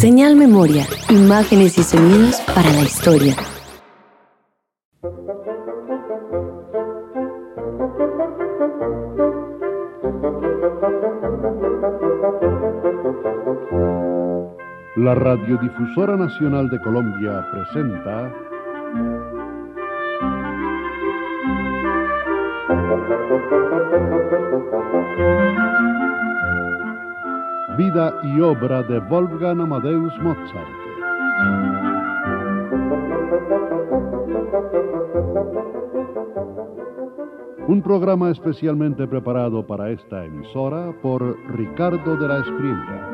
Señal Memoria, imágenes y sonidos para la historia. La Radiodifusora Nacional de Colombia presenta Vida y obra de Wolfgang Amadeus Mozart. Un programa especialmente preparado para esta emisora por Ricardo de la Espriella.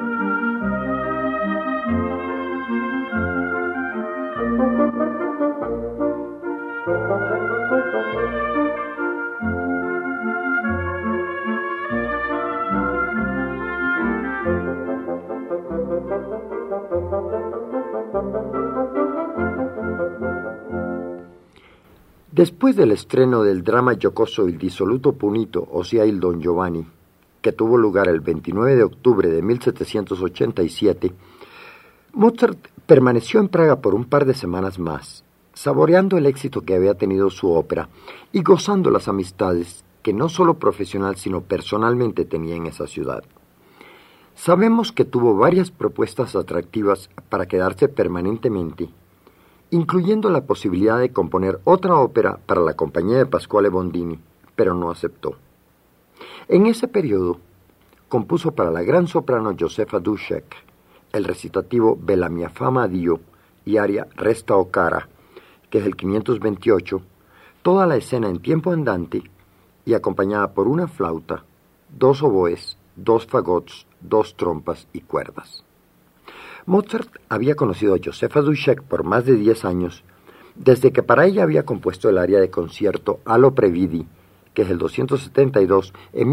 Después del estreno del drama giocoso Il dissoluto punito, o sea, il Don Giovanni, que tuvo lugar el 29 de octubre de 1787, Mozart permaneció en Praga por un par de semanas más, saboreando el éxito que había tenido su ópera y gozando las amistades que no solo profesional sino personalmente tenía en esa ciudad. Sabemos que tuvo varias propuestas atractivas para quedarse permanentemente, incluyendo la posibilidad de componer otra ópera para la compañía de Pasquale Bondini, pero no aceptó. En ese periodo, compuso para la gran soprano Josefa Dušek el recitativo Bella mia fama a Dio y aria Resta o cara, que es el 528, toda la escena en tiempo andante y acompañada por una flauta, 2 oboes, 2 fagots, 2 trompas y cuerdas. Mozart había conocido a Josefa Dušek por más de 10 años, desde que para ella había compuesto el aria de concierto Allo Previdi, que es el 272, en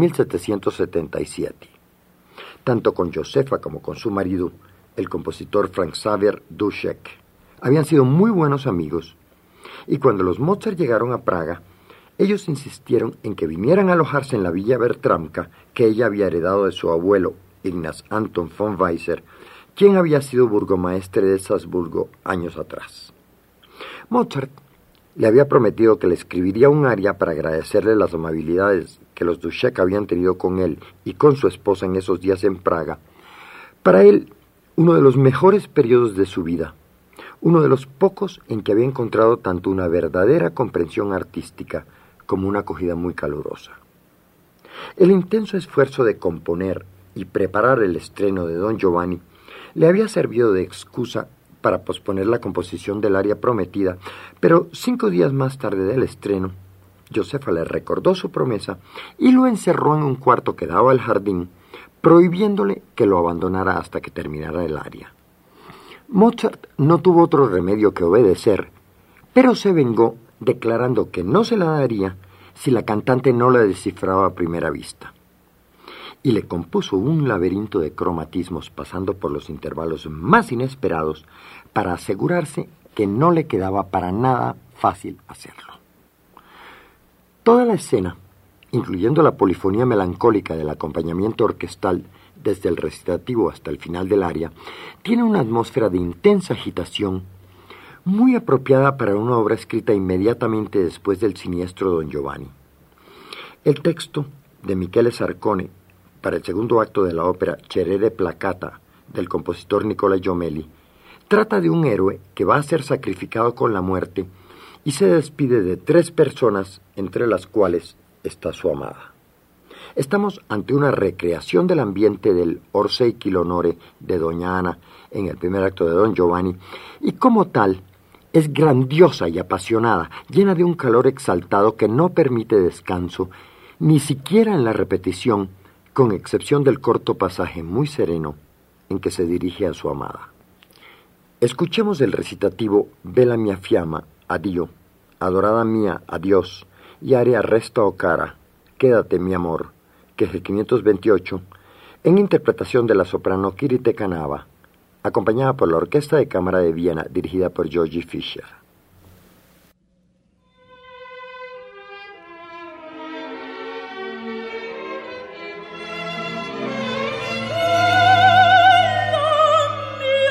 1777. Tanto con Josefa como con su marido, el compositor Franz Xaver Dušek, habían sido muy buenos amigos, y cuando los Mozart llegaron a Praga, ellos insistieron en que vinieran a alojarse en la Villa Bertramka, que ella había heredado de su abuelo, Ignaz Anton von Weisser, quien había sido burgomaestre de Salzburgo años atrás. Mozart le había prometido que le escribiría un aria para agradecerle las amabilidades que los Dušek habían tenido con él y con su esposa en esos días en Praga. Para él, uno de los mejores periodos de su vida, uno de los pocos en que había encontrado tanto una verdadera comprensión artística como una acogida muy calurosa. El intenso esfuerzo de componer y preparar el estreno de Don Giovanni le había servido de excusa para posponer la composición del aria prometida, pero 5 días más tarde del estreno, Josefa le recordó su promesa y lo encerró en un cuarto que daba al jardín, prohibiéndole que lo abandonara hasta que terminara el aria. Mozart no tuvo otro remedio que obedecer, pero se vengó declarando que no se la daría si la cantante no la descifraba a primera vista. Y le compuso un laberinto de cromatismos pasando por los intervalos más inesperados para asegurarse que no le quedaba para nada fácil hacerlo. Toda la escena, incluyendo la polifonía melancólica del acompañamiento orquestal desde el recitativo hasta el final del aria, tiene una atmósfera de intensa agitación muy apropiada para una obra escrita inmediatamente después del siniestro Don Giovanni. El texto de Michele Sarcone para el segundo acto de la ópera Cerere Placata del compositor Nicola Jommelli trata de un héroe que va a ser sacrificado con la muerte y se despide de 3 personas, entre las cuales está su amada. Estamos ante una recreación del ambiente del Orsay chi l'onore de Doña Ana en el primer acto de Don Giovanni, y como tal es grandiosa y apasionada, llena de un calor exaltado que no permite descanso, ni siquiera en la repetición, con excepción del corto pasaje muy sereno en que se dirige a su amada. Escuchemos el recitativo Bella mia fiamma, addio, adorada mía, adiós, y aria Resta o cara, quédate mi amor, que es el 528, en interpretación de la soprano Kirite Kanava, acompañada por la Orquesta de Cámara de Viena, dirigida por Georgi Fischer. Bella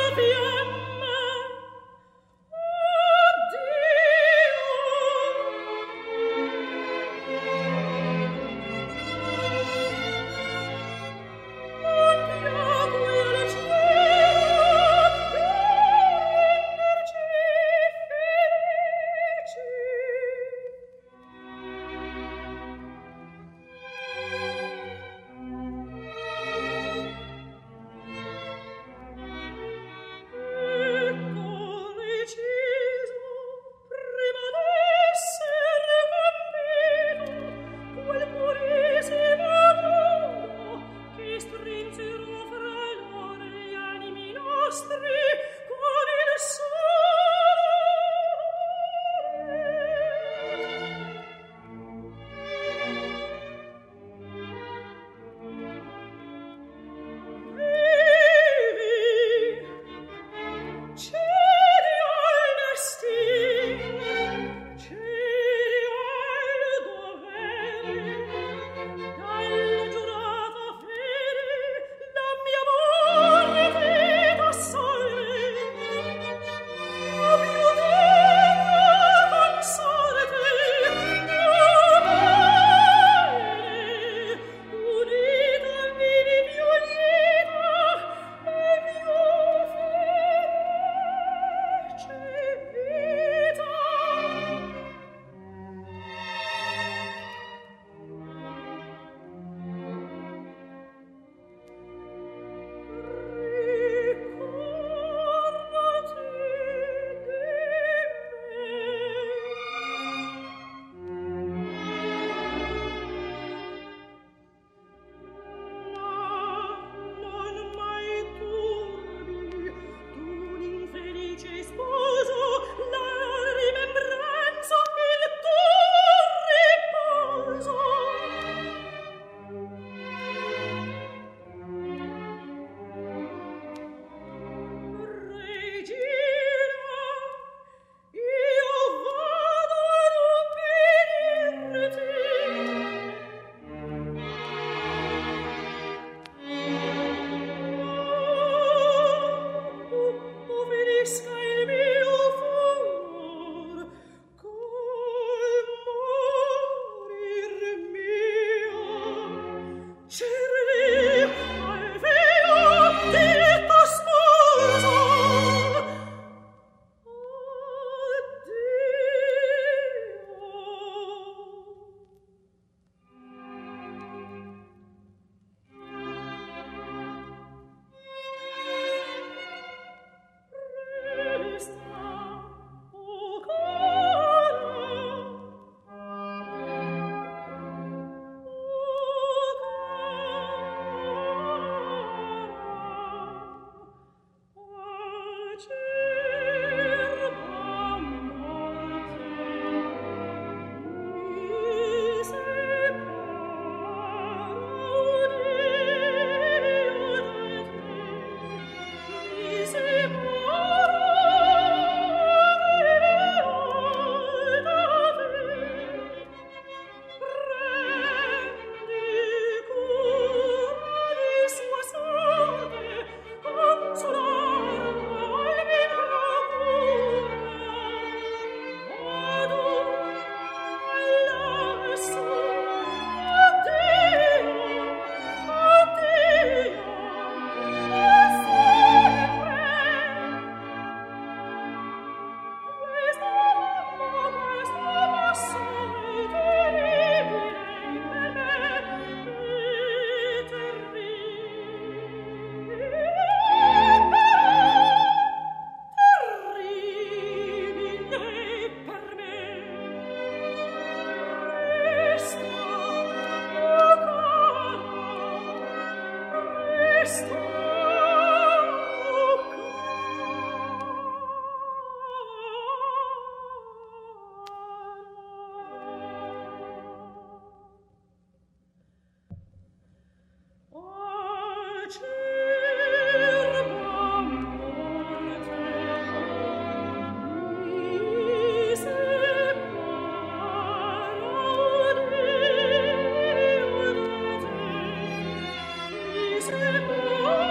Oh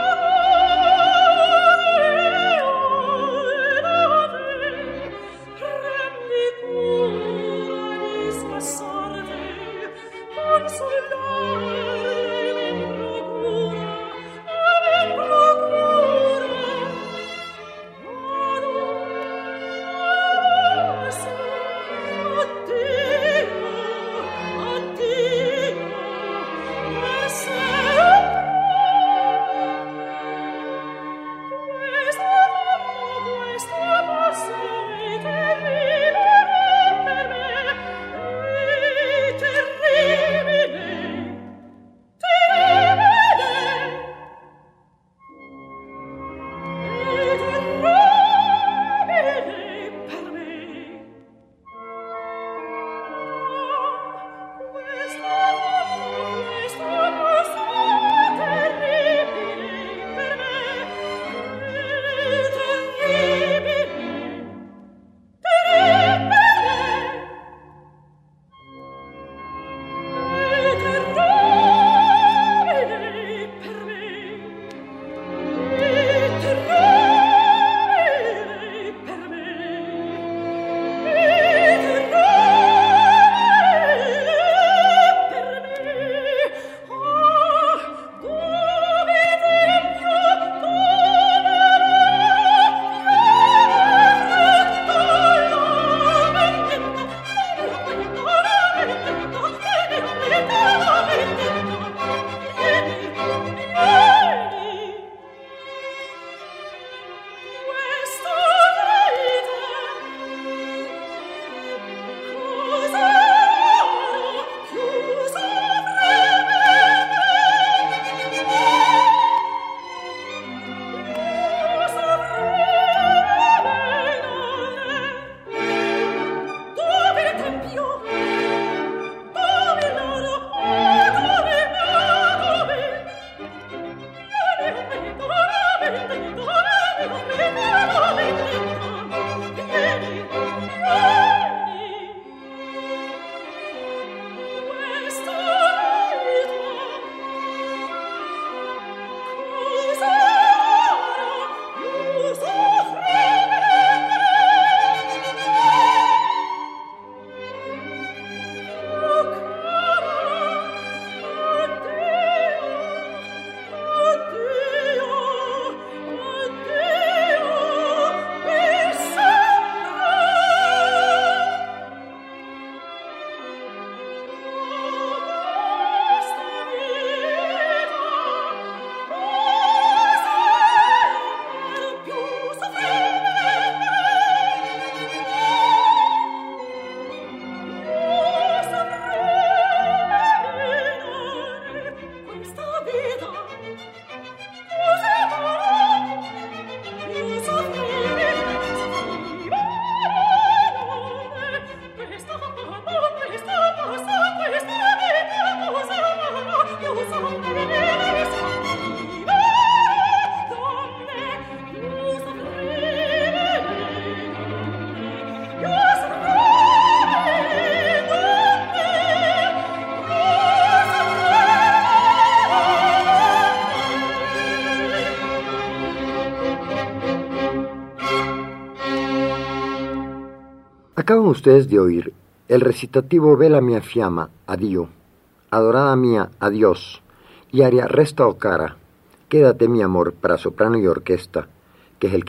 Acaban ustedes de oír el recitativo Bella mia fiamma, Addio, Adorada mía, Adiós, y aria Resta o cara, Quédate mi amor, para soprano y orquesta, que es el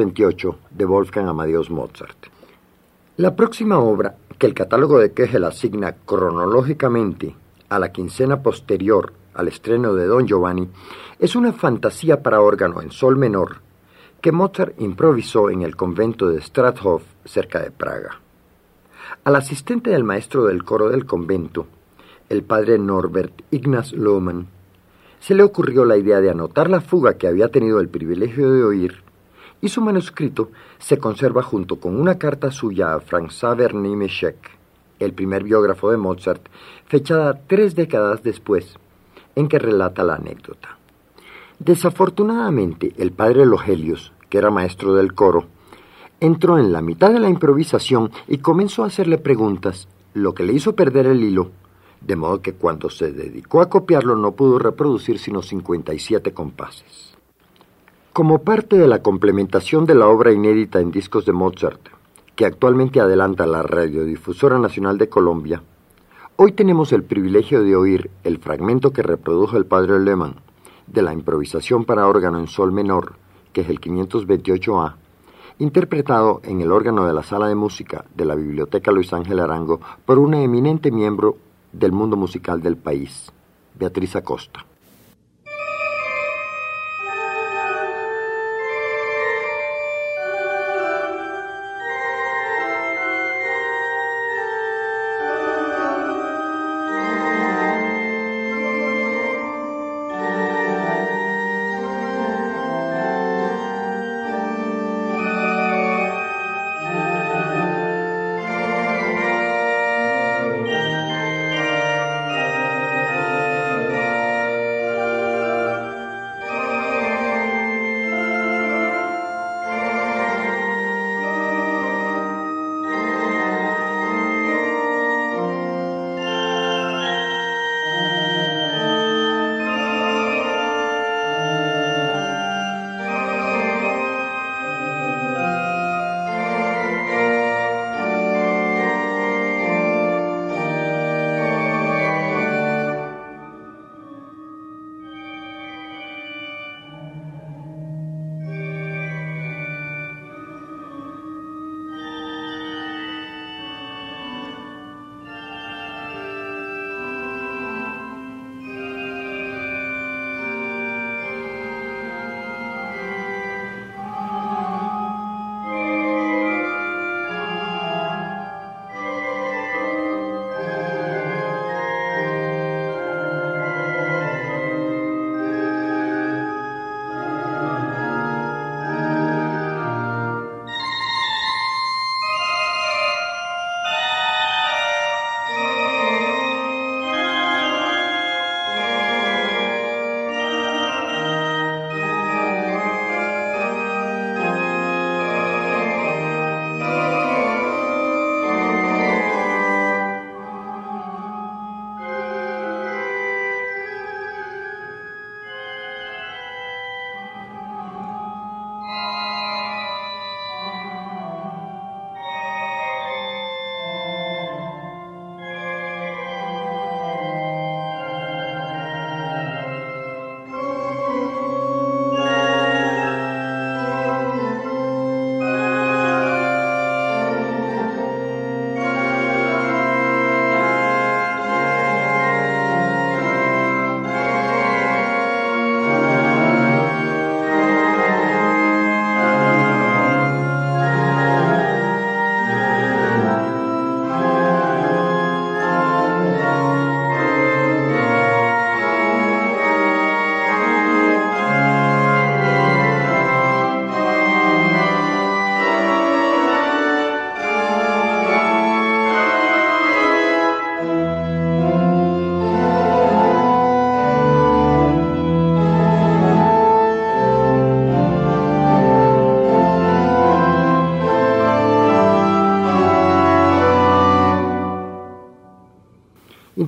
528 de Wolfgang Amadeus Mozart. La próxima obra, que el catálogo de Köchel asigna cronológicamente a la quincena posterior al estreno de Don Giovanni, es una fantasía para órgano en sol menor que Mozart improvisó en el convento de Strathof, cerca de Praga. Al asistente del maestro del coro del convento, el padre Norbert Ignaz Lohmann, se le ocurrió la idea de anotar la fuga que había tenido el privilegio de oír, y su manuscrito se conserva junto con una carta suya a Franz Xaver Niemeschek, el primer biógrafo de Mozart, fechada 3 décadas después, en que relata la anécdota. Desafortunadamente, el padre Lohelius, que era maestro del coro, entró en la mitad de la improvisación y comenzó a hacerle preguntas, lo que le hizo perder el hilo, de modo que cuando se dedicó a copiarlo no pudo reproducir sino 57 compases. Como parte de la complementación de la obra inédita en discos de Mozart, que actualmente adelanta la Radiodifusora Nacional de Colombia, hoy tenemos el privilegio de oír el fragmento que reprodujo el padre Lehmann de la improvisación para órgano en sol menor, que es el 528A, interpretado en el órgano de la Sala de Música de la Biblioteca Luis Ángel Arango por una eminente miembro del mundo musical del país, Beatriz Acosta.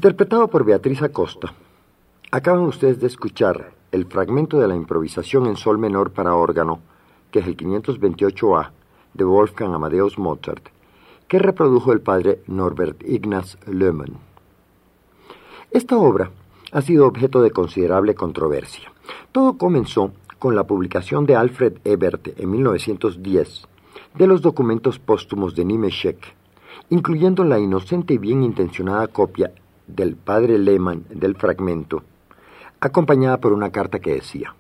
Interpretado por Beatriz Acosta. Acaban ustedes de escuchar el fragmento de la improvisación en sol menor para órgano, que es el 528A, de Wolfgang Amadeus Mozart, que reprodujo el padre Norbert Ignaz Lehmann. Esta obra ha sido objeto de considerable controversia. Todo comenzó con la publicación de Alfred Ebert en 1910 de los documentos póstumos de Nimeschek, incluyendo la inocente y bien intencionada copia del padre Lehmann del fragmento, acompañada por una carta que decía: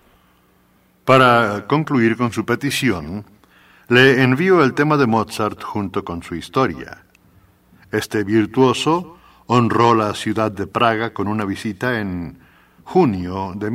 para concluir con su petición, le envío el tema de Mozart junto con su historia. Este virtuoso honró la ciudad de Praga con una visita en junio de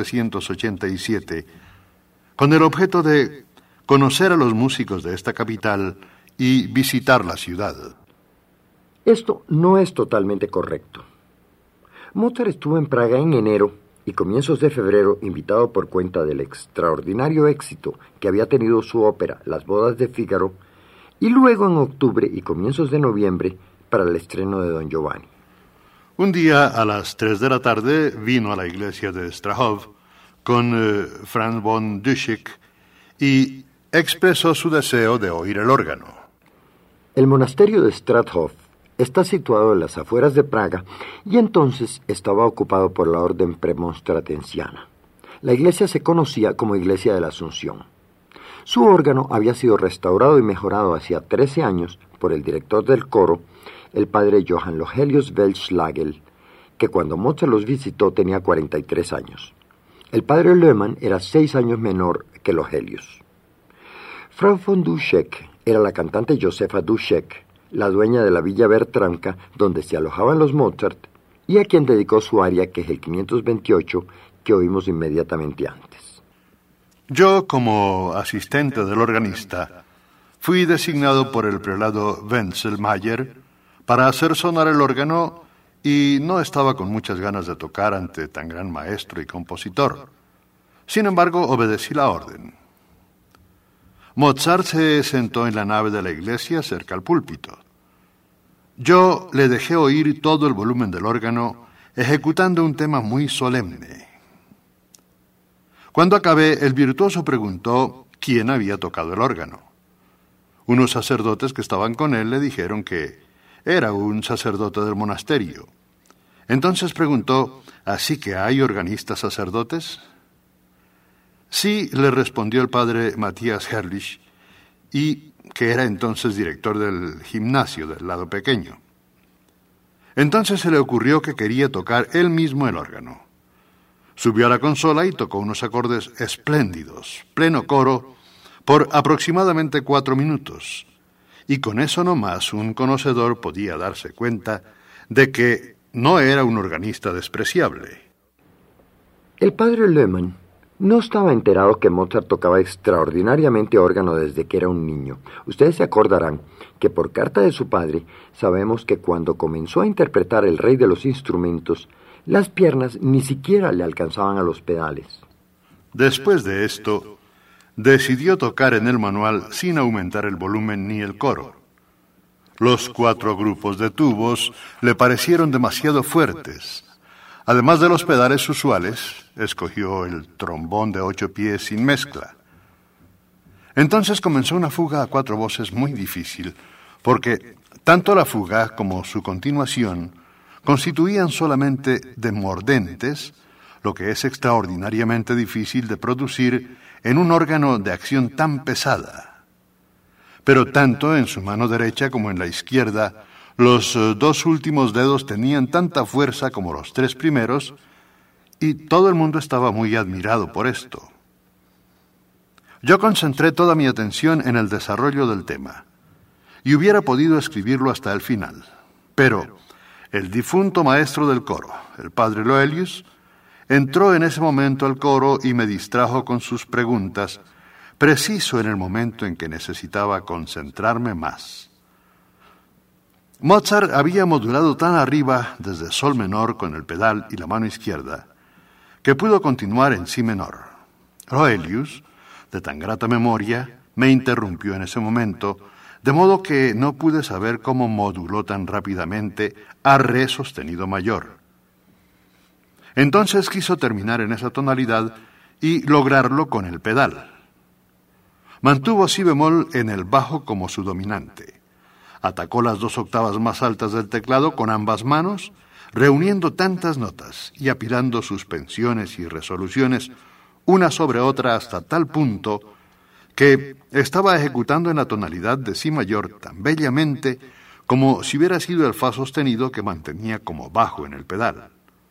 1787, con el objeto de conocer a los músicos de esta capital y visitar la ciudad. Esto no es totalmente correcto. Mozart estuvo en Praga en enero y comienzos de febrero, invitado por cuenta del extraordinario éxito que había tenido su ópera Las bodas de Fígaro, y luego en octubre y comienzos de noviembre para el estreno de Don Giovanni. Un día a las 3 de la tarde vino a la iglesia de Strahov con Franz von Duschek y expresó su deseo de oír el órgano. El monasterio de Strahov está situado en las afueras de Praga y entonces estaba ocupado por la orden premonstratensiana. La iglesia se conocía como Iglesia de la Asunción. Su órgano había sido restaurado y mejorado hacía 13 años por el director del coro, el padre Johann Lohelius Welschlagel, que cuando Mozart los visitó tenía 43 años. El padre Lehmann era 6 años menor que Lohelius. Frau von Duschek era la cantante Josefa Duschek, la dueña de la Villa Bertramka, donde se alojaban los Mozart, y a quien dedicó su aria, que es el 528, que oímos inmediatamente antes. Yo, como asistente del organista, fui designado por el prelado Wenzelmayer para hacer sonar el órgano y no estaba con muchas ganas de tocar ante tan gran maestro y compositor. Sin embargo, obedecí la orden. Mozart se sentó en la nave de la iglesia cerca al púlpito. Yo le dejé oír todo el volumen del órgano, ejecutando un tema muy solemne. Cuando acabé, el virtuoso preguntó quién había tocado el órgano. Unos sacerdotes que estaban con él le dijeron que era un sacerdote del monasterio. Entonces preguntó: ¿así que hay organistas sacerdotes? Sí, le respondió el padre Matthias Herrlich, y que era entonces director del gimnasio del lado pequeño. Entonces se le ocurrió que quería tocar él mismo el órgano. Subió a la consola y tocó unos acordes espléndidos, pleno coro, por aproximadamente 4 minutos. Y con eso nomás un conocedor podía darse cuenta de que no era un organista despreciable. El padre Lehmann no estaba enterado que Mozart tocaba extraordinariamente órgano desde que era un niño. Ustedes se acordarán que por carta de su padre sabemos que cuando comenzó a interpretar El Rey de los Instrumentos, las piernas ni siquiera le alcanzaban a los pedales. Después de esto, decidió tocar en el manual sin aumentar el volumen ni el coro. Los 4 grupos de tubos le parecieron demasiado fuertes. Además de los pedales usuales, escogió el trombón de 8 pies sin mezcla. Entonces comenzó una fuga a 4 voces muy difícil, porque tanto la fuga como su continuación constituían solamente demordentes, lo que es extraordinariamente difícil de producir en un órgano de acción tan pesada. Pero tanto en su mano derecha como en la izquierda, los 2 últimos dedos tenían tanta fuerza como los 3 primeros, y todo el mundo estaba muy admirado por esto. Yo concentré toda mi atención en el desarrollo del tema, y hubiera podido escribirlo hasta el final. Pero el difunto maestro del coro, el padre Lohelius, entró en ese momento al coro y me distrajo con sus preguntas, preciso en el momento en que necesitaba concentrarme más. Mozart había modulado tan arriba desde sol menor con el pedal y la mano izquierda, que pudo continuar en si menor. Lohelius, de tan grata memoria, me interrumpió en ese momento, de modo que no pude saber cómo moduló tan rápidamente a re sostenido mayor. Entonces quiso terminar en esa tonalidad y lograrlo con el pedal. Mantuvo si bemol en el bajo como su dominante. Atacó las 2 octavas más altas del teclado con ambas manos, reuniendo tantas notas y apilando suspensiones y resoluciones una sobre otra hasta tal punto que estaba ejecutando en la tonalidad de si mayor tan bellamente como si hubiera sido el fa sostenido que mantenía como bajo en el pedal.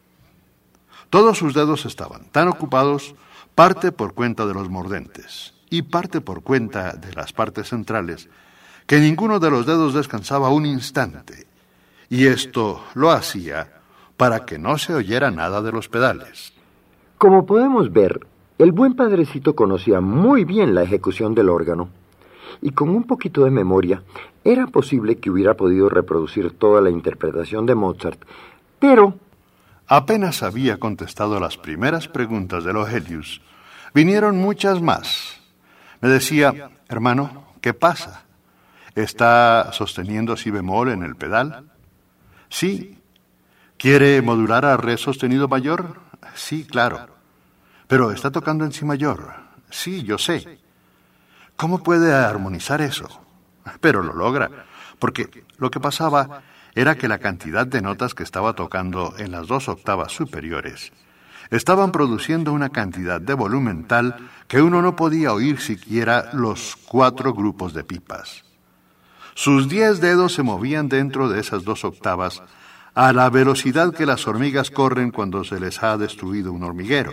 Todos sus dedos estaban tan ocupados, parte por cuenta de los mordentes y parte por cuenta de las partes centrales, que ninguno de los dedos descansaba un instante, y esto lo hacía para que no se oyera nada de los pedales. Como podemos ver, el buen padrecito conocía muy bien la ejecución del órgano, y con un poquito de memoria era posible que hubiera podido reproducir toda la interpretación de Mozart, pero apenas había contestado las primeras preguntas de Lohelius, vinieron muchas más. Me decía: hermano, ¿qué pasa? ¿Está sosteniendo si bemol en el pedal? Sí. ¿Quiere modular a re sostenido mayor? Sí, claro. Pero está tocando en si mayor. Sí, yo sé. ¿Cómo puede armonizar eso? Pero lo logra, porque lo que pasaba era que la cantidad de notas que estaba tocando en las 2 octavas superiores estaban produciendo una cantidad de volumen tal que uno no podía oír siquiera los 4 grupos de pipas. Sus 10 dedos se movían dentro de esas 2 octavas a la velocidad que las hormigas corren cuando se les ha destruido un hormiguero.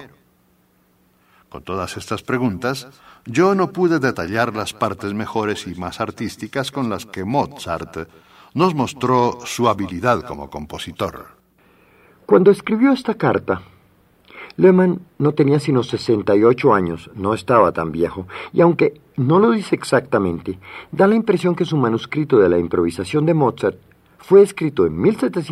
Con todas estas preguntas, yo no pude detallar las partes mejores y más artísticas con las que Mozart nos mostró su habilidad como compositor. cuando escribió esta carta, Lehmann no tenía sino 68 años, no estaba tan viejo, y aunque no lo dice exactamente, da la impresión que su manuscrito de la improvisación de Mozart fue escrito en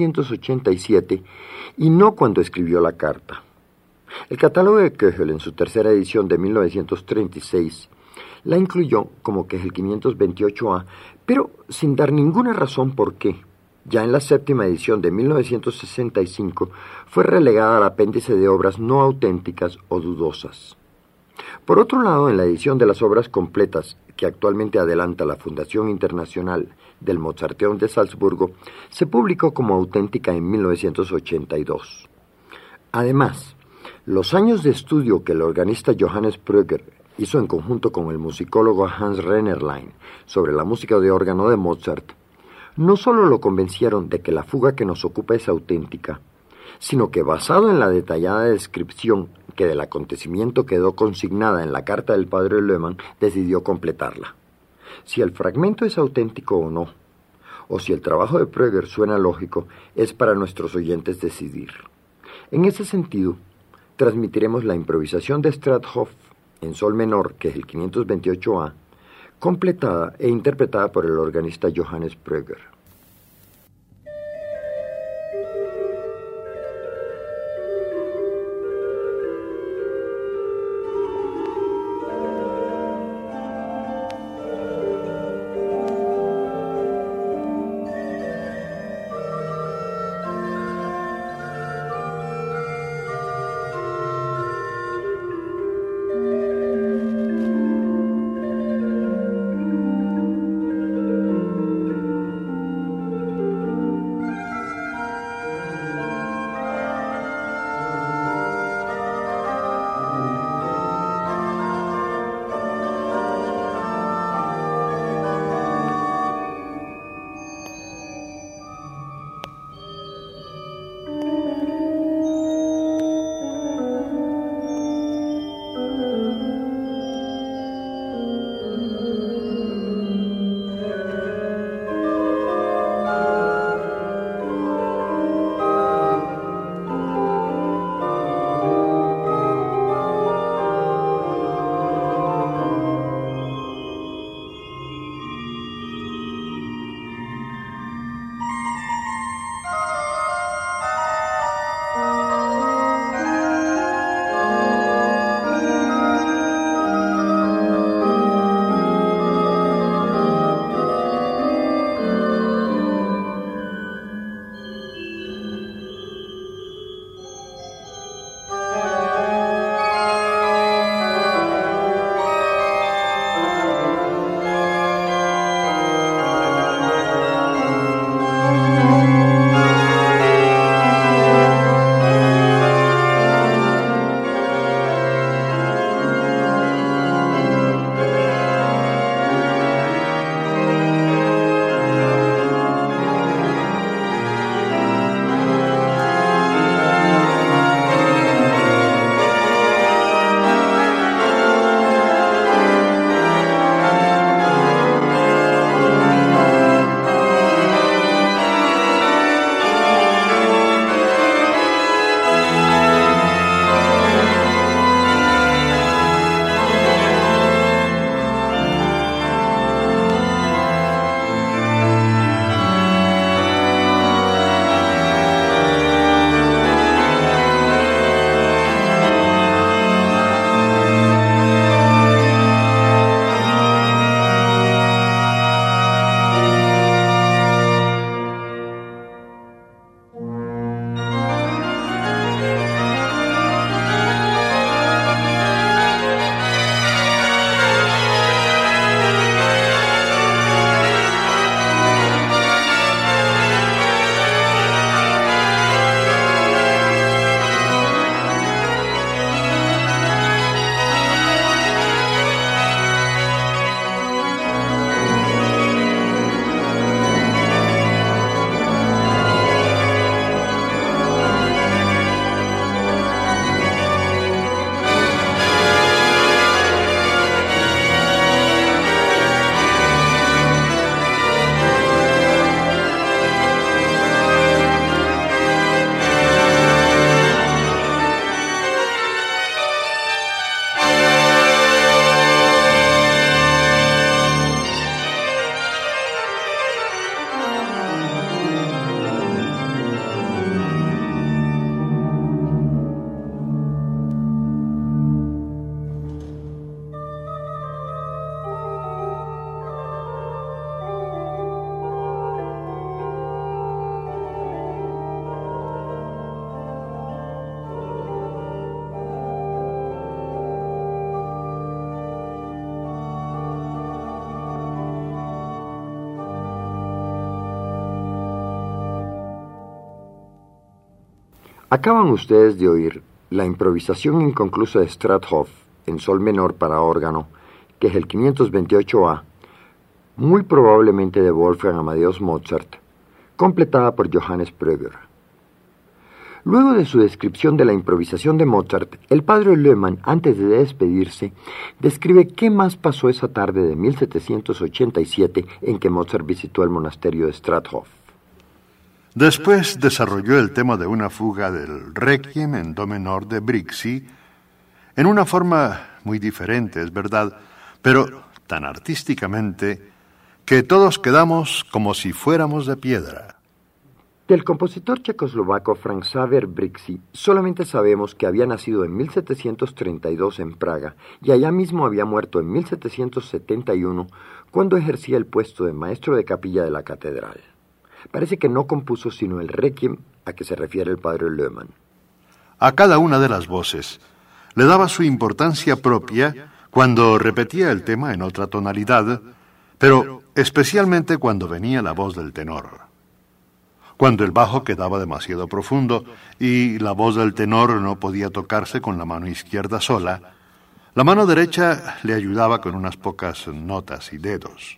1787 y no cuando escribió la carta. El catálogo de Köchel, en su tercera edición de 1936, la incluyó como Köchel 528A, pero sin dar ninguna razón por qué. Ya en la séptima edición de 1965 fue relegada al apéndice de obras no auténticas o dudosas. Por otro lado, en la edición de las obras completas que actualmente adelanta la Fundación Internacional del Mozarteum de Salzburgo, se publicó como auténtica en 1982. Además, los años de estudio que el organista Johannes Pröger hizo en conjunto con el musicólogo Hans Rennerlein sobre la música de órgano de Mozart no solo lo convencieron de que la fuga que nos ocupa es auténtica, sino que basado en la detallada descripción que del acontecimiento quedó consignada en la carta del padre Lehmann, decidió completarla. Si el fragmento es auténtico o no, o si el trabajo de Pröger suena lógico, es para nuestros oyentes decidir. En ese sentido, transmitiremos la improvisación de Strathoff en sol menor, que es el 528A, completada e interpretada por el organista Johannes Pröger. Acaban ustedes de oír la improvisación inconclusa de Strathoff en sol menor para órgano, que es el 528A, muy probablemente de Wolfgang Amadeus Mozart, completada por Johannes Breuer. Luego de su descripción de la improvisación de Mozart, el padre Lehmann, antes de despedirse, describe qué más pasó esa tarde de 1787 en que Mozart visitó el monasterio de Strathoff. Después desarrolló el tema de una fuga del Requiem en do menor de Brixi, en una forma muy diferente, es verdad, pero tan artísticamente que todos quedamos como si fuéramos de piedra. Del compositor checoslovaco Franz Xaver Brixi solamente sabemos que había nacido en 1732 en Praga y allá mismo había muerto en 1771 cuando ejercía el puesto de maestro de capilla de la catedral. Parece que no compuso sino el Requiem a que se refiere el padre Lehmann. A cada una de las voces le daba su importancia propia cuando repetía el tema en otra tonalidad, pero especialmente cuando venía la voz del tenor. Cuando el bajo quedaba demasiado profundo y la voz del tenor no podía tocarse con la mano izquierda sola, la mano derecha le ayudaba con unas pocas notas y dedos.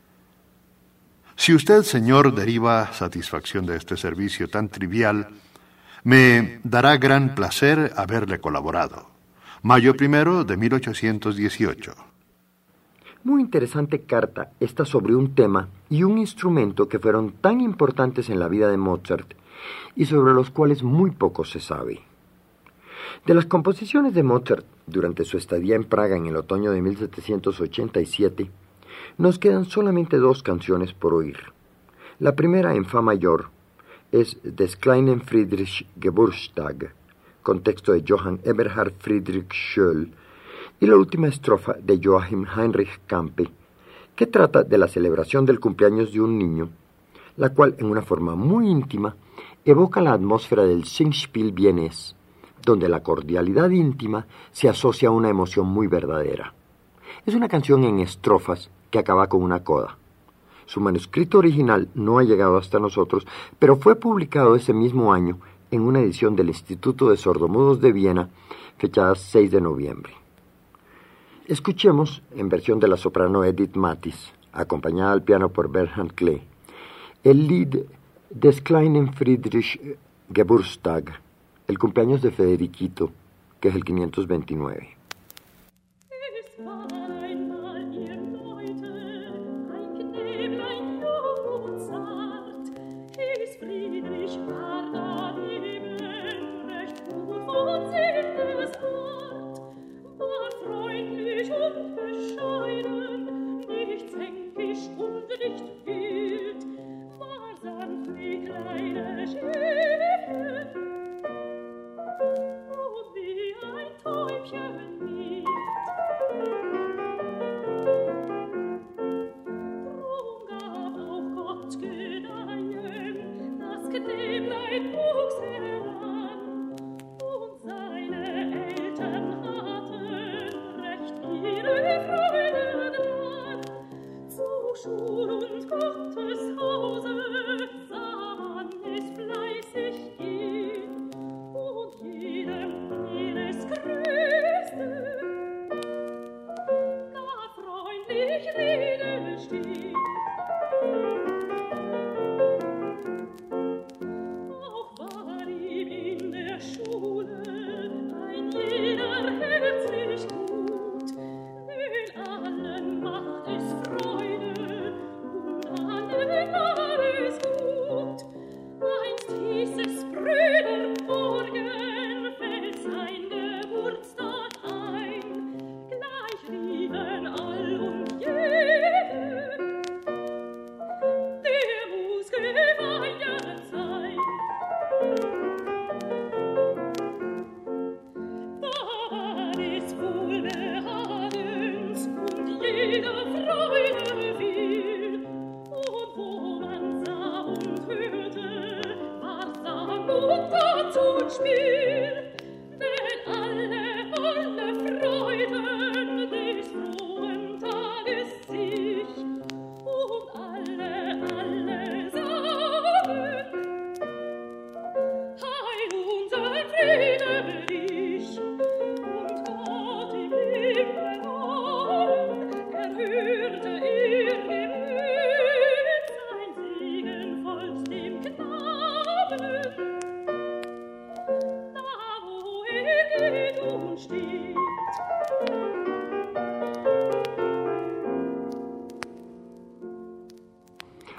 Si usted, señor, deriva satisfacción de este servicio tan trivial, me dará gran placer haberle colaborado. Mayo 1 de 1818. Muy interesante carta esta sobre un tema y un instrumento que fueron tan importantes en la vida de Mozart y sobre los cuales muy poco se sabe. De las composiciones de Mozart durante su estadía en Praga en el otoño de 1787, nos quedan solamente 2 canciones por oír. La primera, en fa mayor, es Des kleinen Friedrich Geburtstag, con texto de Johann Eberhard Friedrich Schöll, y la última estrofa de Joachim Heinrich Campe, que trata de la celebración del cumpleaños de un niño, la cual, en una forma muy íntima, evoca la atmósfera del Singspiel vienés, donde la cordialidad íntima se asocia a una emoción muy verdadera. Es una canción en estrofas que acaba con una coda. Su manuscrito original no ha llegado hasta nosotros, pero fue publicado ese mismo año en una edición del Instituto de Sordomudos de Viena, fechada 6 de noviembre. Escuchemos, en versión de la soprano Edith Mathis, acompañada al piano por Bernhard Klee, el Lied Des kleinen Friedrich Geburtstag, el cumpleaños de Federiquito, que es el 529.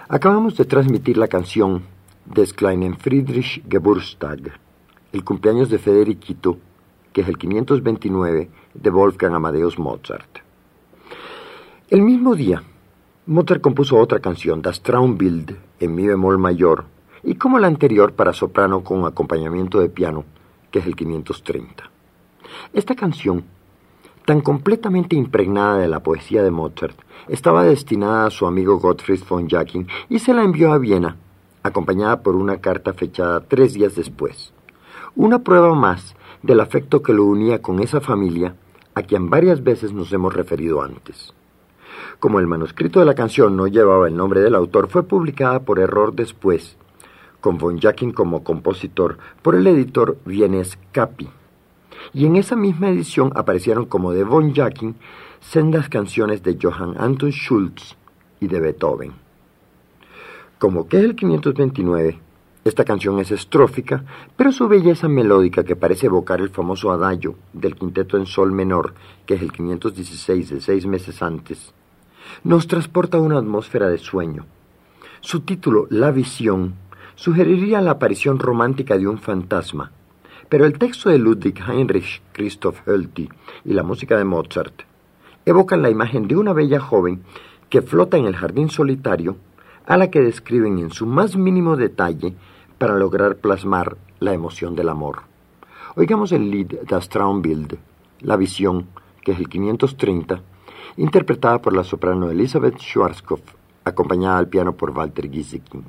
Acabamos de transmitir la canción Des kleinen Friedrich Geburtstag, el cumpleaños de Federiquito, que es el 529 de Wolfgang Amadeus Mozart. El mismo día, Mozart compuso otra canción, Das Traumbild, en mi bemol mayor, y como la anterior para soprano con acompañamiento de piano, que es el 530. Esta canción, tan completamente impregnada de la poesía de Mozart, estaba destinada a su amigo Gottfried von Jacquin y se la envió a Viena, acompañada por una carta fechada 3 días después. Una prueba más del afecto que lo unía con esa familia a quien varias veces nos hemos referido antes. Como el manuscrito de la canción no llevaba el nombre del autor, fue publicada por error después, con von Jacquin como compositor, por el editor vienés Cappi. Y en esa misma edición aparecieron como de von Jacquin sendas canciones de Johann Anton Schultz y de Beethoven. Como que es el 529, esta canción es estrófica, pero su belleza melódica, que parece evocar el famoso adagio del quinteto en sol menor, que es el 516 de 6 meses antes, nos transporta a una atmósfera de sueño. Su título, La Visión, sugeriría la aparición romántica de un fantasma, pero el texto de Ludwig Heinrich Christoph Hölty y la música de Mozart evocan la imagen de una bella joven que flota en el jardín solitario, a la que describen en su más mínimo detalle para lograr plasmar la emoción del amor. Oigamos el Lied Das Traumbild, La Visión, que es el 530, interpretada por la soprano Elisabeth Schwarzkopf, acompañada al piano por Walter Gieseking.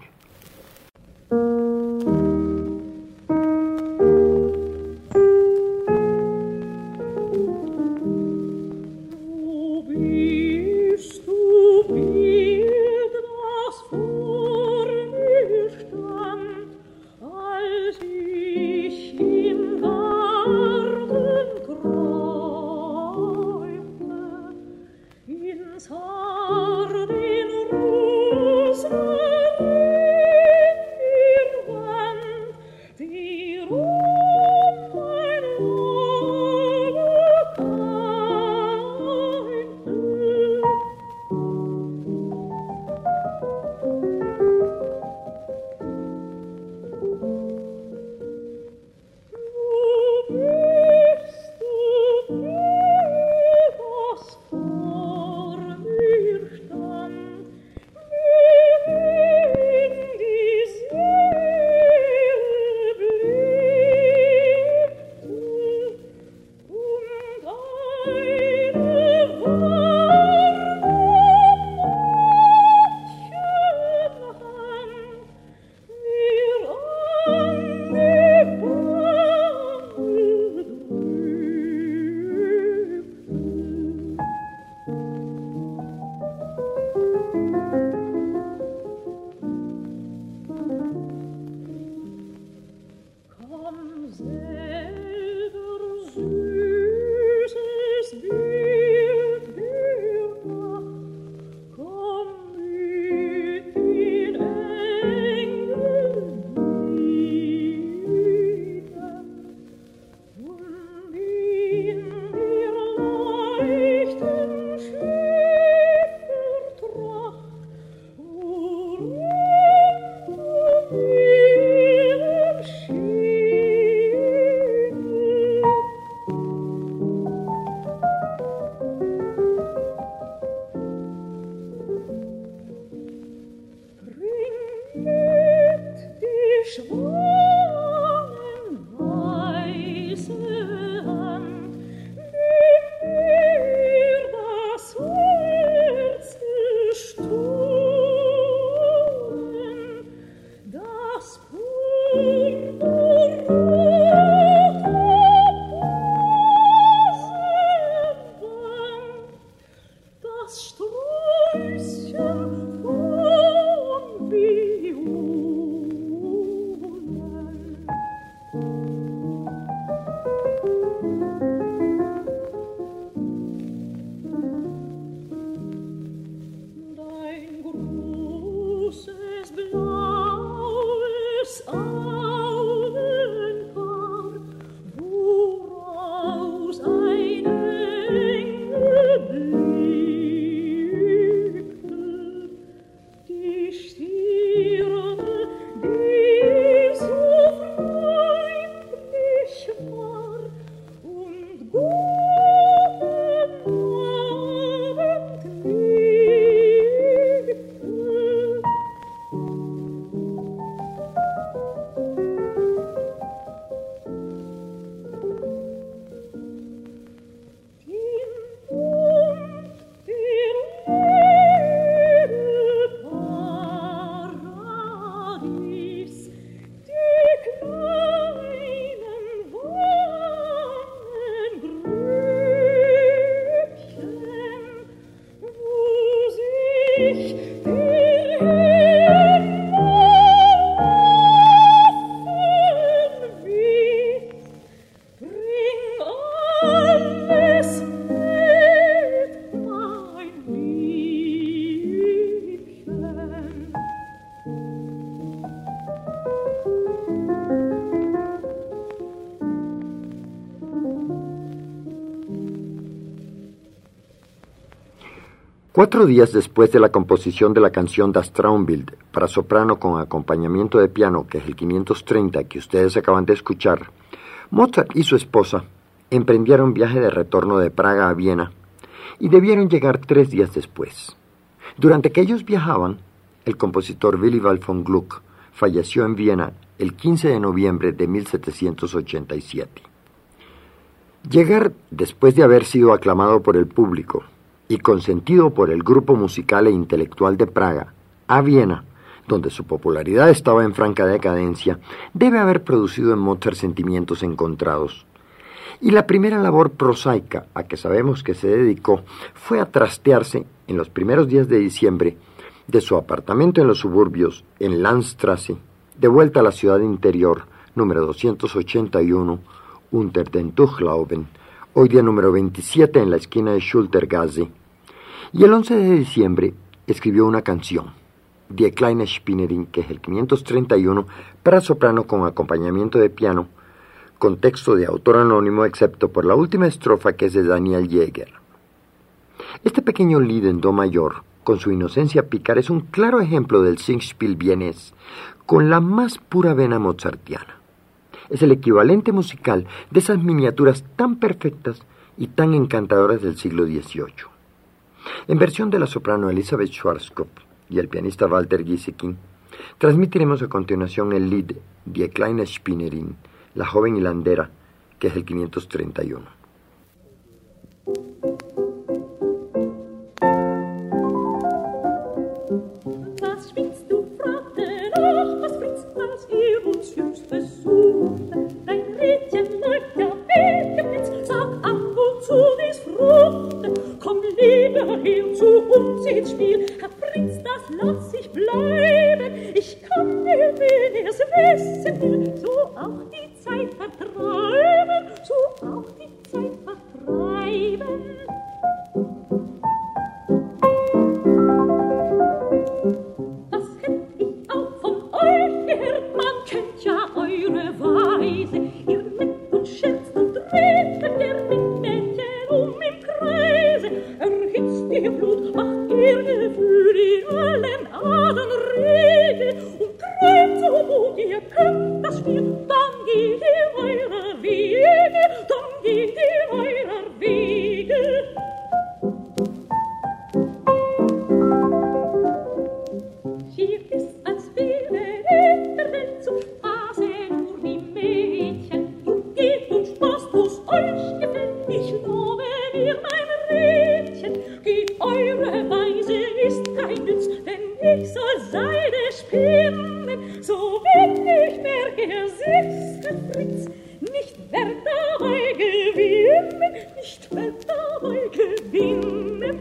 Die 4 días después de la composición de la canción Das Traumbild para soprano con acompañamiento de piano, que es el 530 que ustedes acaban de escuchar, Mozart y su esposa emprendieron viaje de retorno de Praga a Viena y debieron llegar 3 días después. Durante que ellos viajaban, el compositor Willibald von Gluck falleció en Viena el 15 de noviembre de 1787. Llegar después de haber sido aclamado por el público y consentido por el grupo musical e intelectual de Praga a Viena, donde su popularidad estaba en franca decadencia, debe haber producido en Mozart sentimientos encontrados. Y la primera labor prosaica a que sabemos que se dedicó fue a trastearse en los primeros días de diciembre de su apartamento en los suburbios, en Landstrasse, de vuelta a la ciudad interior, número 281, Unter den Tuchlauben, hoy día número 27 en la esquina de Schultergasse, y el 11 de diciembre escribió una canción, Die kleine Spinnerin, que es el 531, para soprano con acompañamiento de piano, con texto de autor anónimo excepto por la última estrofa, que es de Daniel Jäger. Este pequeño lied en do mayor, con su inocencia pícara, es un claro ejemplo del Singspiel vienés, con la más pura vena mozartiana. Es el equivalente musical de esas miniaturas tan perfectas y tan encantadoras del siglo XVIII. En versión de la soprano Elisabeth Schwarzkopf y el pianista Walter Gieseking, transmitiremos a continuación el lied Die kleine Spinnerin, la joven hilandera, que es el 531. Was willst du, fragte noch das Fritz, als ihr uns jüngst besuchte? Dein Rädchen läuft ja weggepitzt, sag an, wozu dies fruchte? Komm lieber her zu uns ins Spiel, Herr Prinz, das lass ich bleiben. Ich kann dir, wenn ihr's wissen will, so auch die Zeit vertreiben, so auch die Zeit vertreiben. Das hätt ich auch von euch gehört, man kennt ja eure Weise. Ihr neckt und scherzt und redet der mit Mädchen im Kreise. Erhitzt ihr Blut, macht ihr Gefühl in allen Adern rege und treibt so gut ihr könnt das Spiel, dann geht ihr eurer Wege, dann geht ihr eurer Wege. Hier ist als wäre in der Welt zum Spaße nur die Mädchen. Drum geht und spaßt, wo's euch gefällt, ich lobe mir mein Rädchen. Geht eure Weise ist kein Nütz, denn ich soll Seide spinnen. So wenn ich merke, er sitzt der Fritz, nicht werd dabei gewinnen, nicht werd dabei gewinnen.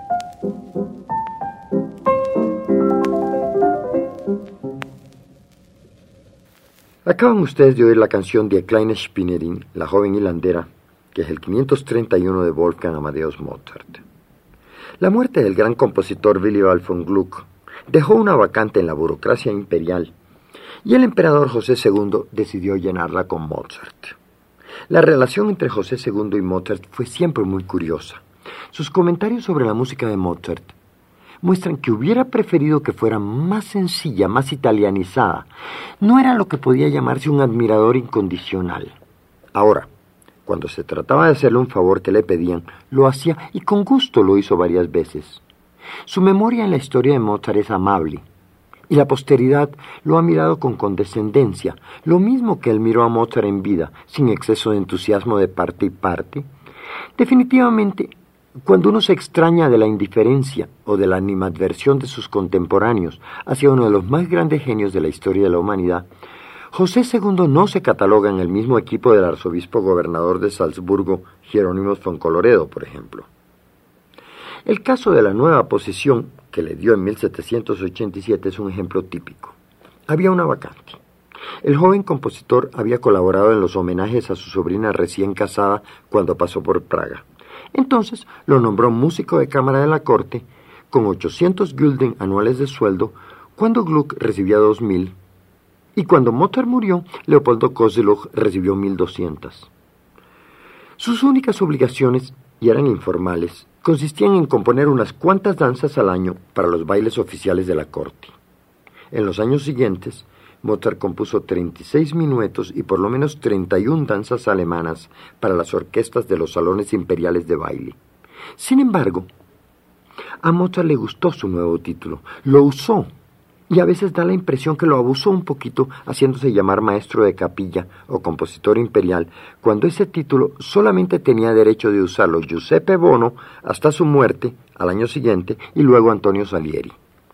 Acaban ustedes de oír la canción Die kleine Spinnerin, la joven hilandera, que es el 531 de Wolfgang Amadeus Mozart. La muerte del gran compositor Willibald von Gluck dejó una vacante en la burocracia imperial y el emperador José II decidió llenarla con Mozart. La relación entre José II y Mozart fue siempre muy curiosa. Sus comentarios sobre la música de Mozart muestran que hubiera preferido que fuera más sencilla, más italianizada. No era lo que podía llamarse un admirador incondicional. Ahora, cuando se trataba de hacerle un favor que le pedían, lo hacía y con gusto lo hizo varias veces. Su memoria en la historia de Mozart es amable, y la posteridad lo ha mirado con condescendencia, lo mismo que él miró a Mozart en vida, sin exceso de entusiasmo de parte y parte. Definitivamente, cuando uno se extraña de la indiferencia o de la animadversión de sus contemporáneos hacia uno de los más grandes genios de la historia de la humanidad, José II no se cataloga en el mismo equipo del arzobispo gobernador de Salzburgo, Jerónimo von Colloredo, por ejemplo. El caso de la nueva posesión que le dio en 1787 es un ejemplo típico. Había una vacante. El joven compositor había colaborado en los homenajes a su sobrina recién casada cuando pasó por Praga. Entonces lo nombró músico de cámara de la corte con 800 gulden anuales de sueldo cuando Gluck recibía 2.000 y cuando Mozart murió, Leopoldo Kozeluch recibió 1.200. Sus únicas obligaciones, y eran informales, consistían en componer unas cuantas danzas al año para los bailes oficiales de la corte. En los años siguientes, Mozart compuso 36 minuetos y por lo menos 31 danzas alemanas para las orquestas de los salones imperiales de baile. Sin embargo, a Mozart le gustó su nuevo título, lo usó, y a veces da la impresión que lo abusó un poquito haciéndose llamar maestro de capilla o compositor imperial, cuando ese título solamente tenía derecho de usarlo Giuseppe Bono hasta su muerte al año siguiente y luego Antonio Salieri.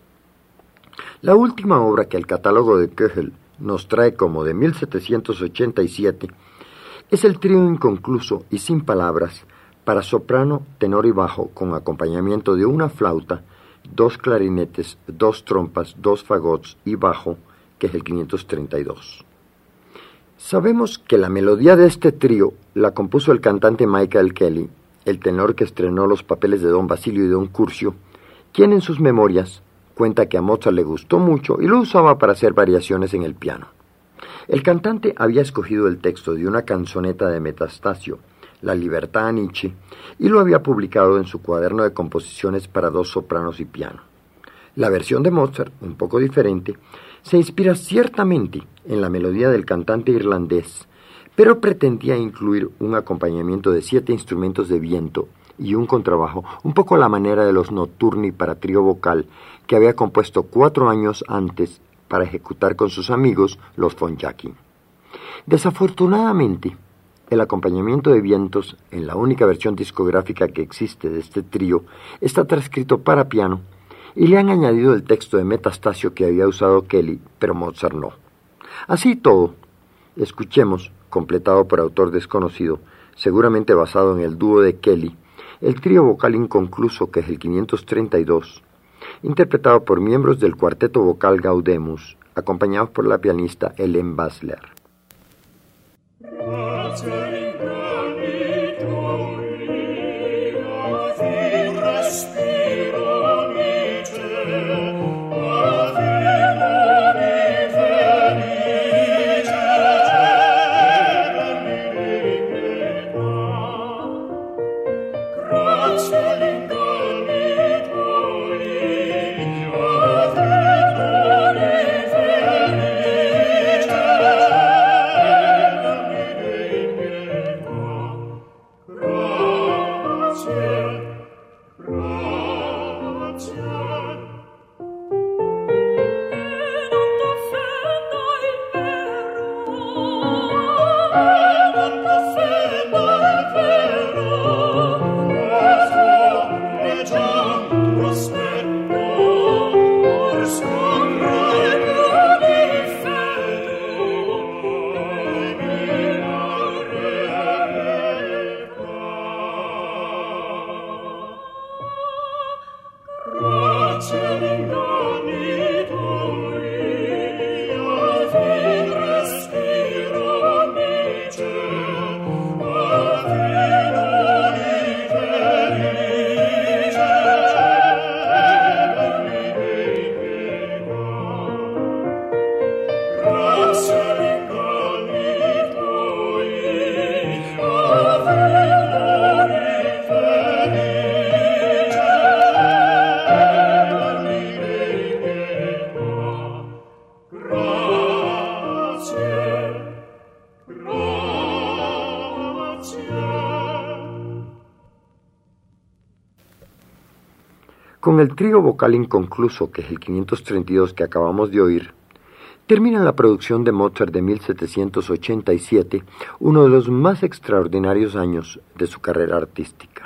La última obra que el catálogo de Köchel nos trae como de 1787 es el trío inconcluso y sin palabras para soprano, tenor y bajo con acompañamiento de una flauta, 2 clarinetes, 2 trompas, 2 fagots y bajo, que es el 532. Sabemos que la melodía de este trío la compuso el cantante Michael Kelly, el tenor que estrenó los papeles de Don Basilio y Don Curcio, quien en sus memorias cuenta que a Mozart le gustó mucho y lo usaba para hacer variaciones en el piano. El cantante había escogido el texto de una canzoneta de Metastasio, La Libertà a Nietzsche, y lo había publicado en su cuaderno de composiciones para 2 sopranos y piano. La versión de Mozart, un poco diferente, se inspira ciertamente en la melodía del cantante irlandés, pero pretendía incluir un acompañamiento de 7 instrumentos de viento y un contrabajo, un poco a la manera de los notturni para trío vocal que había compuesto 4 años antes para ejecutar con sus amigos los von Jacquin. Desafortunadamente, el acompañamiento de vientos en la única versión discográfica que existe de este trío está transcrito para piano y le han añadido el texto de Metastasio que había usado Kelly, pero Mozart no. Así y todo, escuchemos, completado por autor desconocido, seguramente basado en el dúo de Kelly, el trío vocal inconcluso que es el 532, interpretado por miembros del cuarteto vocal Gaudemus, acompañados por la pianista Hélène Basler. Con el trío vocal inconcluso, que es el 532 que acabamos de oír, termina la producción de Mozart de 1787, uno de los más extraordinarios años de su carrera artística.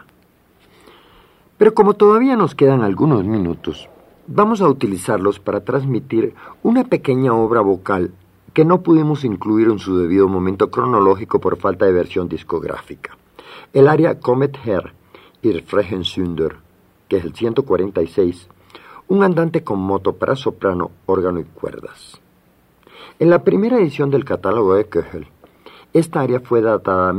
Pero como todavía nos quedan algunos minutos, vamos a utilizarlos para transmitir una pequeña obra vocal que no pudimos incluir en su debido momento cronológico por falta de versión discográfica. El aria Kommet her, ihr frechen Sünder, que es el 146, un andante con moto para soprano, órgano y cuerdas. En la primera edición del catálogo de Köchel, esta aria fue datada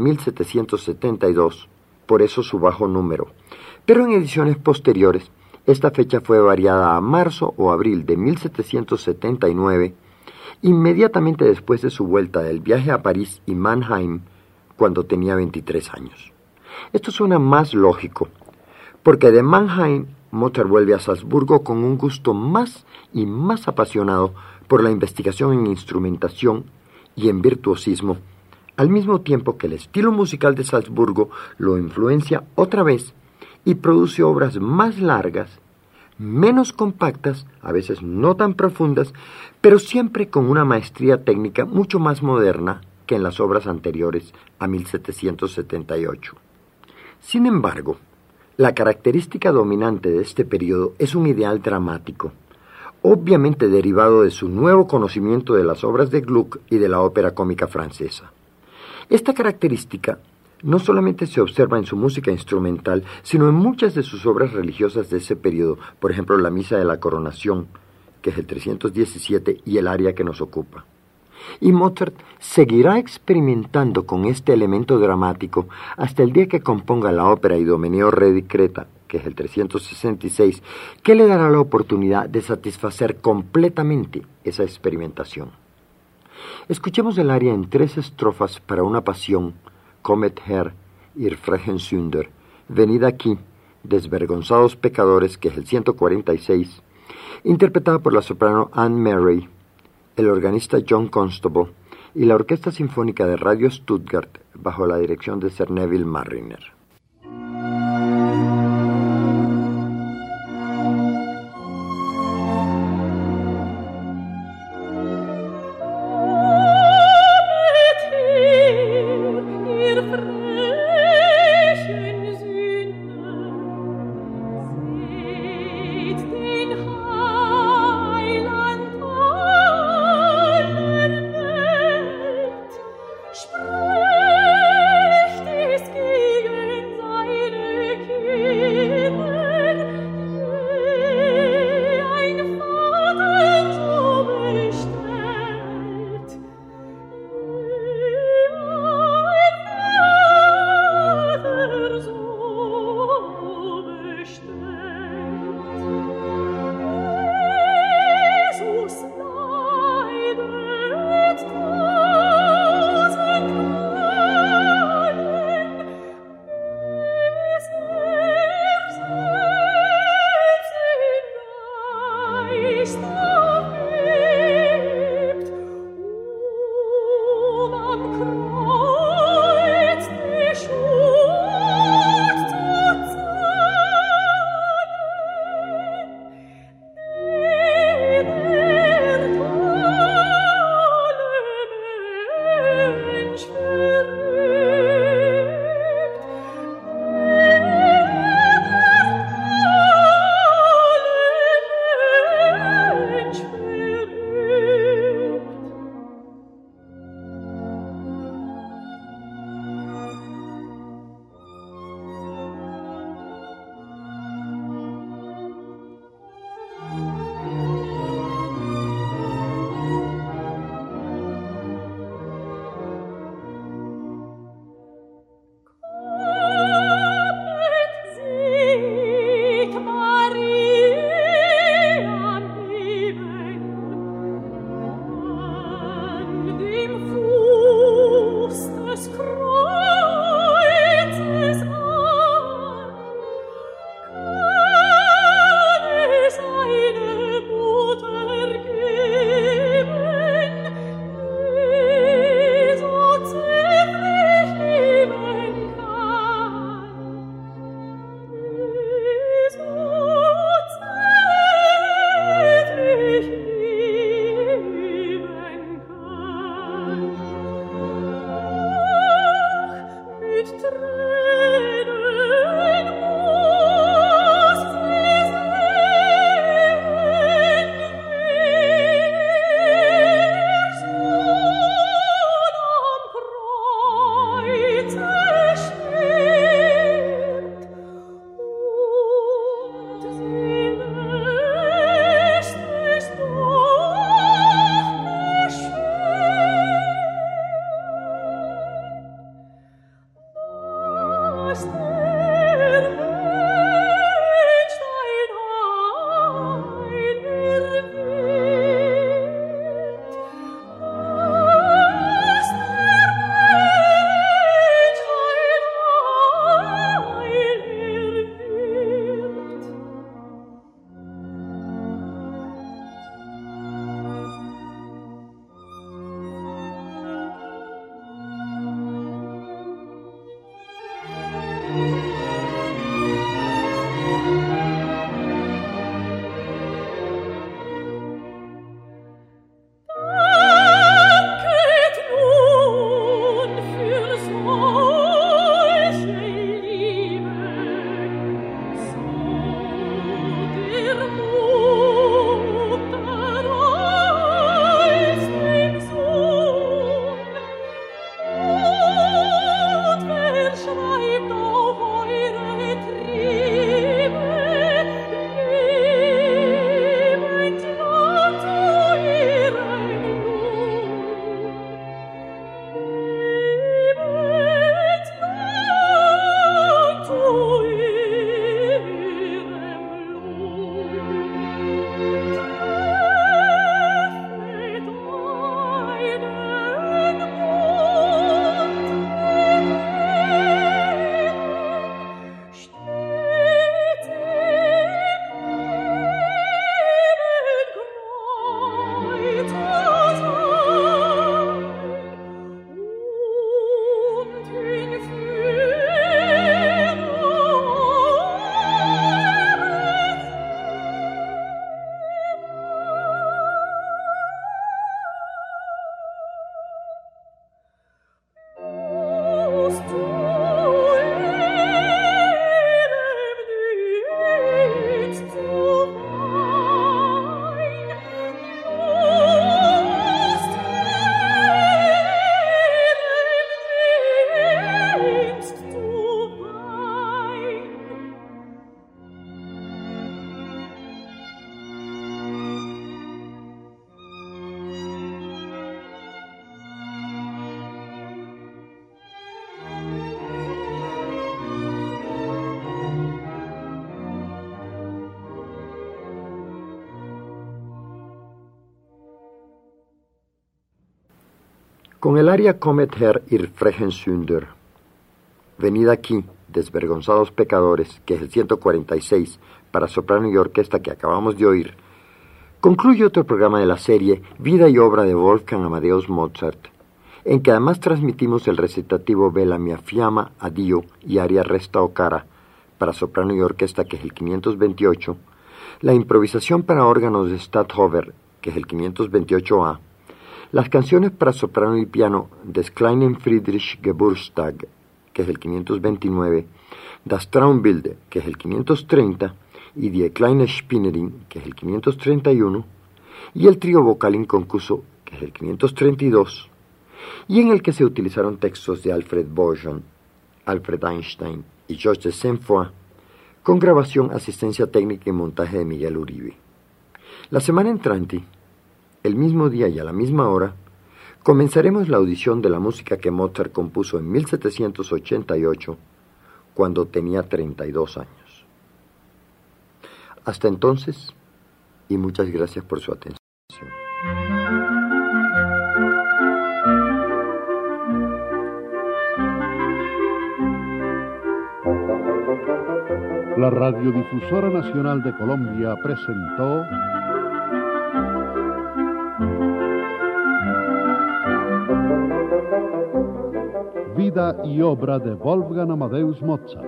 1772, por eso su bajo número, pero en ediciones posteriores, esta fecha fue variada a marzo o abril de 1779, inmediatamente después de su vuelta del viaje a París y Mannheim, cuando tenía 23 años. Esto suena más lógico, porque de Mannheim Mozart vuelve a Salzburgo con un gusto más y más apasionado por la investigación en instrumentación y en virtuosismo, al mismo tiempo que el estilo musical de Salzburgo lo influencia otra vez y produce obras más largas, menos compactas, a veces no tan profundas, pero siempre con una maestría técnica mucho más moderna que en las obras anteriores a 1778. Sin embargo, la característica dominante de este periodo es un ideal dramático, obviamente derivado de su nuevo conocimiento de las obras de Gluck y de la ópera cómica francesa. Esta característica no solamente se observa en su música instrumental, sino en muchas de sus obras religiosas de ese periodo, por ejemplo, la Misa de la Coronación, que es el 317, y el aria que nos ocupa. Y Mozart seguirá experimentando con este elemento dramático hasta el día que componga la ópera Idomeneo Re di Creta, que es el 366, que le dará la oportunidad de satisfacer completamente esa experimentación. Escuchemos el aria en 3 estrofas para una pasión, Kommet her, ihr frechen Sünder, venid aquí, desvergonzados pecadores, que es el 146, interpretada por la soprano Anne Murray, el organista John Constable y la Orquesta Sinfónica de Radio Stuttgart bajo la dirección de Sir Neville Marriner. Con el aria Kommet her ihr frechen Sünder, venid aquí, desvergonzados pecadores, que es el 146, para soprano y orquesta que acabamos de oír, concluye otro programa de la serie Vida y obra de Wolfgang Amadeus Mozart, en que además transmitimos el recitativo Bella mia fiamma, Addio y aria Resta o cara, para soprano y orquesta, que es el 528, la improvisación para órganos de Stadthofer, que es el 528A, las canciones para soprano y piano des kleinen Friedrich Geburtstag, que es el 529, das Traumbilder, que es el 530, y Die kleine Spinnerin, que es el 531, y el trío vocal inconcluso, que es el 532, y en el que se utilizaron textos de Alfred Bourgeon, Alfred Einstein y Georges de Saint-Foy, con grabación, asistencia técnica y montaje de Miguel Uribe. La semana entrante, el mismo día y a la misma hora, comenzaremos la audición de la música que Mozart compuso en 1788, cuando tenía 32 años. Hasta entonces, y muchas gracias por su atención. La Radiodifusora Nacional de Colombia presentó Vida y obra de Wolfgang Amadeus Mozart.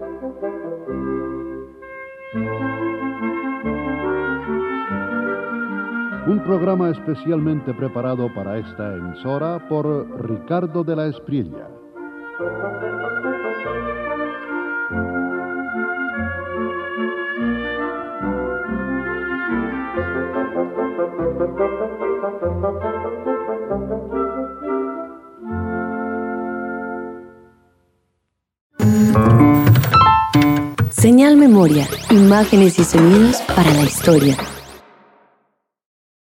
Un programa especialmente preparado para esta emisora por Ricardo de la Espriella. Señal Memoria, imágenes y sonidos para la historia.